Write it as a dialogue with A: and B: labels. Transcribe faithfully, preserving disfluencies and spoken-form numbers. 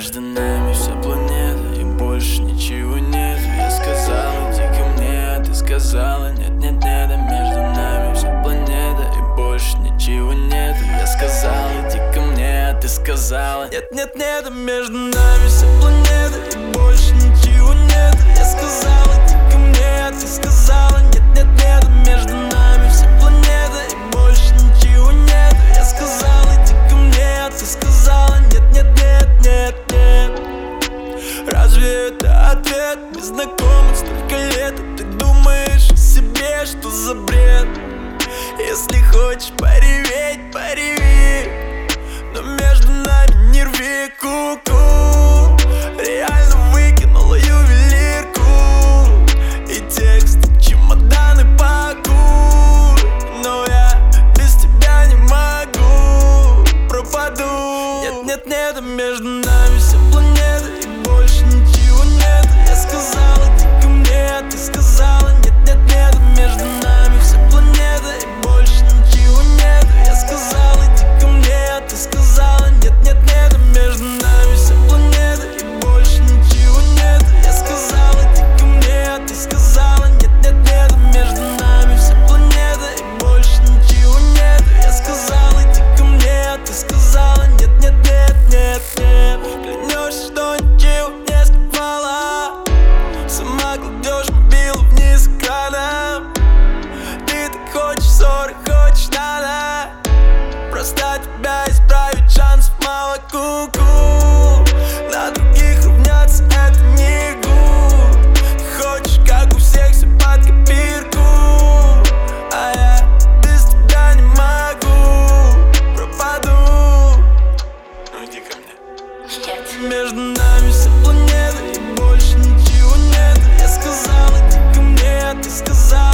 A: Между нами вся планета и больше ничего нет. Я сказал, иди ко мне, а ты сказала нет, нет, нет. А между нами вся планета и больше ничего нет. Я сказал, иди ко мне, а ты сказала нет, нет, нет. А между нами вся планета и больше ничего нет. Я сказал, иди ко мне, а ты сказала нет, нет, нет. А между нами вся планета и больше ничего нет. Я сказал, иди ко мне, а ты сказала нет, нет, нет, нет, нет. Разве это ответ? Мы знакомы столько лет, а ты думаешь о себе, что за бред? Если хочешь пореветь, пореви, но между нами не рви ку-ку. Реально выкинула ювелирку и текст, чемоданы пакуй. Но я без тебя не могу, пропаду. Нет, нет, нет, а между нами вся планета и больше ничего нет. Я сказала, иди ко мне, а ты сказала нет, нет, нет. А между нами вся планета и больше ничего нет. Я сказала, иди ко мне, а ты сказала нет, нет, нет. А между нами вся планета и больше ничего нет. Я сказала, иди ко мне, а ты сказала нет, нет, нет. А между нами вся планета и больше ничего нет. Я сказала, иди ко мне, а ты сказала нет, нет, нет, нет, нет. Клянешься, что ничего не скрывала, сама кладешь мобилу вниз экраном. Ты так хочешь ссоры, хочешь надо, просто тебя исправить шансов мало, ку-ку. На других равняться это не гуд. Ты хочешь, как у всех, все под копирку, а я без тебя не могу, пропаду. Ну иди ко мне. Между нами вся планета и больше ничего нет. Я сказал, иди ко мне, а ты сказала